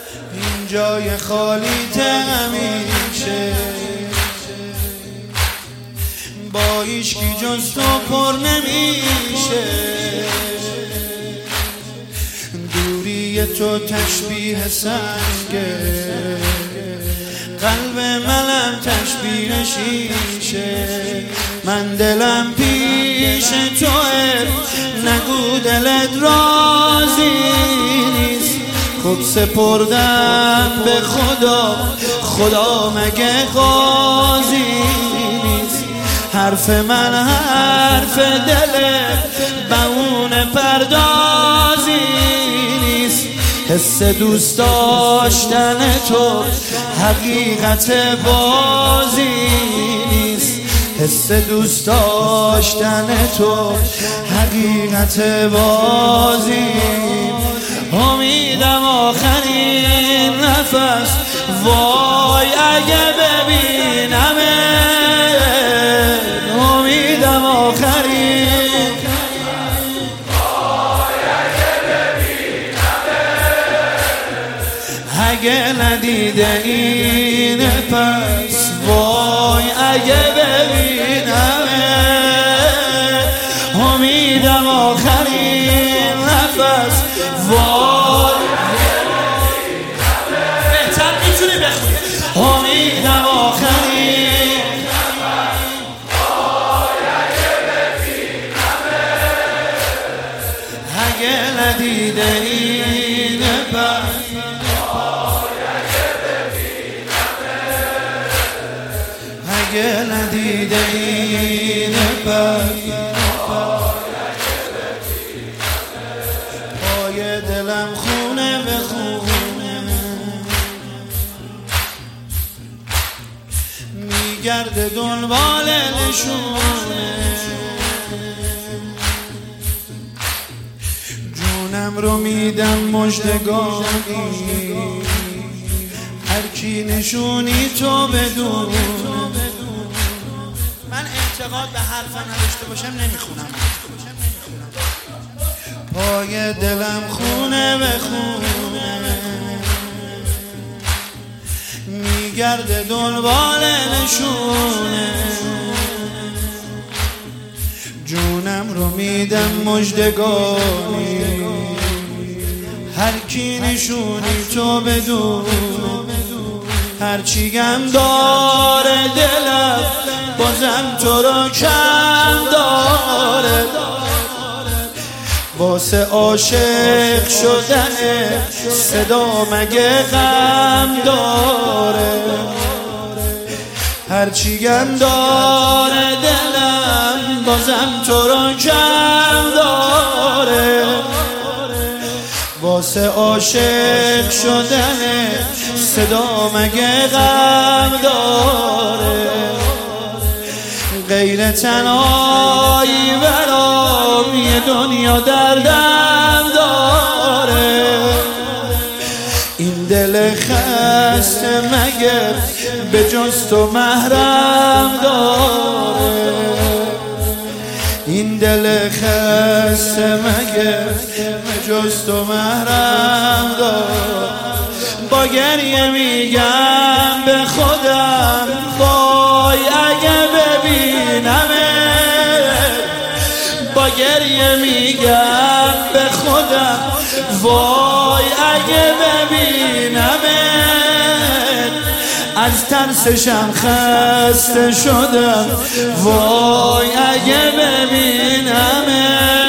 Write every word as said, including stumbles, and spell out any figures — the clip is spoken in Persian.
این جای خالیت همیشه با هیچکی جز تو پر نمیشه. دوری تو تشبیه سنگه، قلب منم تشبیه شیشه. من دلم پیش توه، نگو دلت راضی نیست. خود سپردم به خدا، خدا مگه قاضی نیست. حرف من حرف دله، بهونه پردازی نیست. حس دوست داشتن تو حقیقت بازی نیست. حس دوست داشتن تو حقیقت بازی. امیدم آخرین نفس، وای اگه ببینم. امیدم آخرین، وای اگه ببینم. اگه ندیده این پس، وای اگه ببینم. امیدم آخرین نفس، وای بهتر میتونی بخونی. امیدم آخرین، وای اگه ببینم. اگه ندیده این پس، وای اگه ببینم. اگه ندیده این پس. پای دلم خونه به خونه میگرده دنبال نشونه. جونم رو میدم مژدگانی، هر کی نشونی تو بدون. من اعتقاد به حرف نداشته باشم نمیخونم. پای دلم خونه به خونه میگرده دنبال نشونه. جونم رو میدم مژدگانی، هر کی نشونی تو بدون. هر چی گم داره دلم، بازم تو رو کم داره. واسه عاشق شدن صدا مگه غم داره. هرچی گم داره دلم، بازم تو رو کم داره. واسه عاشق شدن صدا مگه غم داره. غیر تنهایی برام یه دنیا دردم داره. این دل خسته مگه به جز تو محرم داره. این دل خسته مگه به جز تو محرم داره. با گریه میگم به خودم، وای اگه ببینم. با گریه میگم به خودم، وای اگه ببینم. از ترسشم خسته شدم، وای اگه ببینم.